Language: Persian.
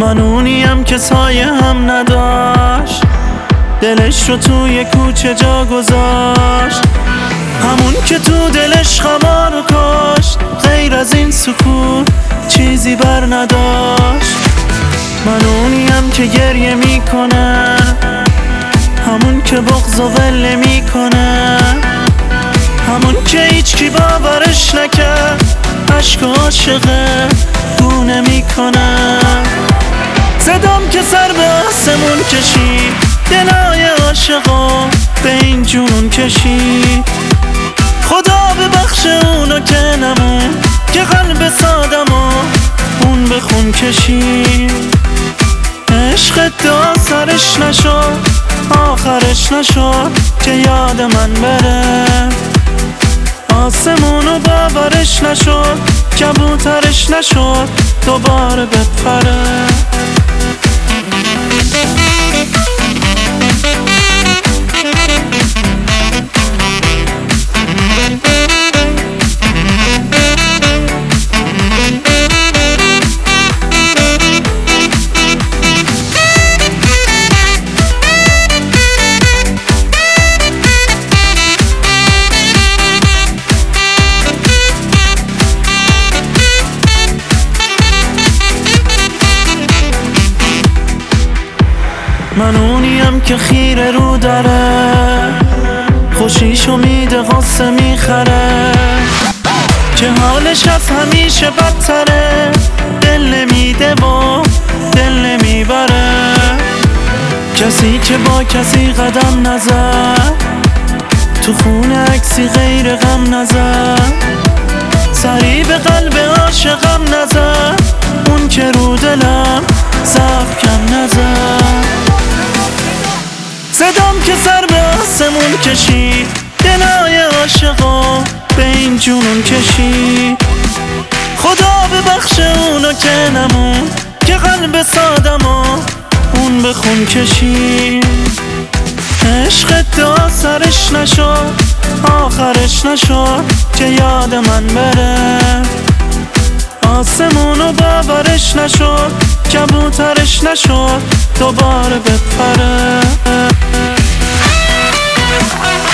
من اونیم که سایه هم نداشت، دلش رو توی کوچه جا گذاشت، همون که تو دلش خما رو کاشت، غیر از این سکوت چیزی بر نداشت. من اونیم که گریه میکنه، همون که بغض و ول میکنه، همون که هیچ کی باورش نکرد، عشق عاشقه گونه میکنه. صدام که سر به آسمون کشید، دلای عاشقا به این جنون کشید. خدا ببخش اونو که نمون، که قلب سادمو اون به خون کشید. عشق دعا سرش نشد، آخرش نشد که یاد من بره. آسمونو باورش نشد، کبوترش نشد دوباره بپره. من اونیم که خیره رو داره، خوشیشو میده غصه میخره، که حالش از همیشه بدتره، دل نمیده و دل نمیبره. کسی که با کسی قدم نزد، تو خونه عکسی غیر غم نزد، سری به قلب عاشقم نزد، اون که رو دلم ضعف کم نزد. صدام که سر به آسمون کشید، دلای عاشقا به این جنون کشید. خدا ببخش اونو که نمون، که قلب سادمو اون به خون کشید. عشق دعا سرش نشد، آخرش نشد که یاد من بره. آسمونو باورش نشد، کبوترش نشد دوباره بپره.